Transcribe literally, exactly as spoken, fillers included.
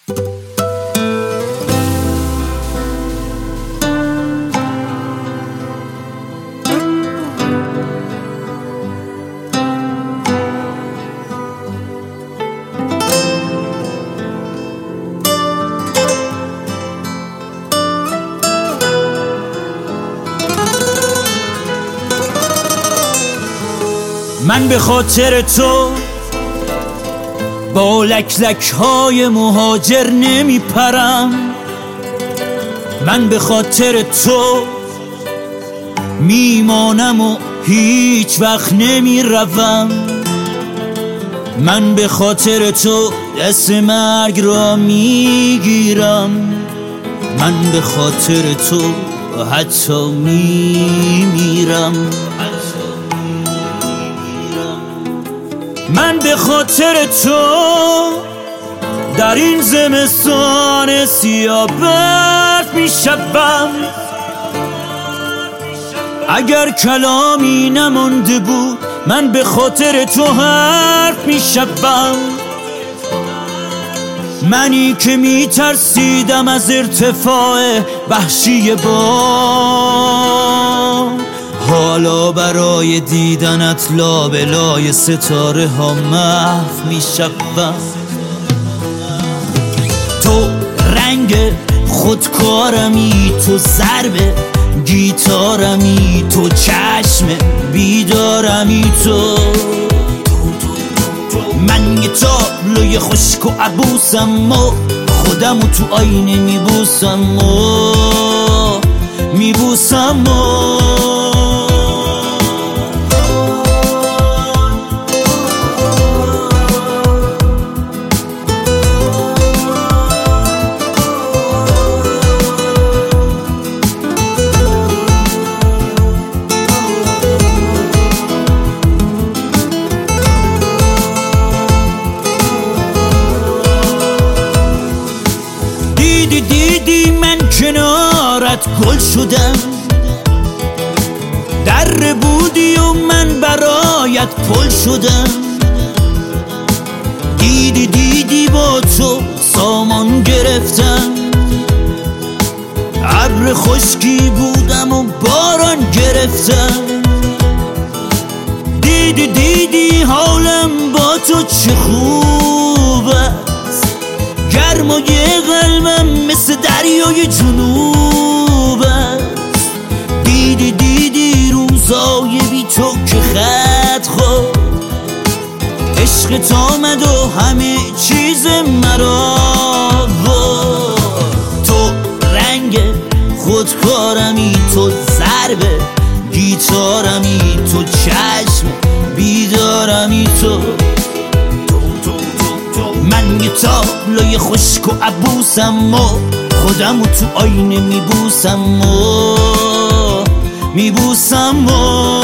من به خاطر تو با لک لک های مهاجر نمی پرم، من به خاطر تو میمانم و هیچ وقت نمی روم، من به خاطر تو دست مرگ را میگیرم، من به خاطر تو حتی میمیرم، من به خاطر تو در این زمستان سیاه برف می شوم، اگر کلامی نمانده بود من به خاطر تو حرف می شوم، منی که می ترسیدم از ارتفاع وحشی بام، حالا برای دیدنت لابلای ستاره ها محو می شوم. تو رنگ خودکارمی، تو ضرب گیتارمی، تو چشم بیدارمی، تو من یه تابلوی خشک و عبوسم و خودمو تو آینه میبوسم و میبوسم و دیدی دیدی من کنارت گل شدم، در بودی و من برایت پل شدم، دیدی دیدی با تو سامان گرفتم، ابر خشکی بودم و باران گرفتم، دیدی دیدی حالم با تو چه خوب است، گرمای قلبم مثل دریای جنوب است، دیدی دیدی روزای بی تو که خط خود عشقت آمد و همه چیز مرا بود، تو رنگ خودکارمی، تو ضرب گیتارمی، تو چشم بیدارمی، تو من یه تابلوی خشک و عبوسم و خودمو تو آینه میبوسم و میبوسم و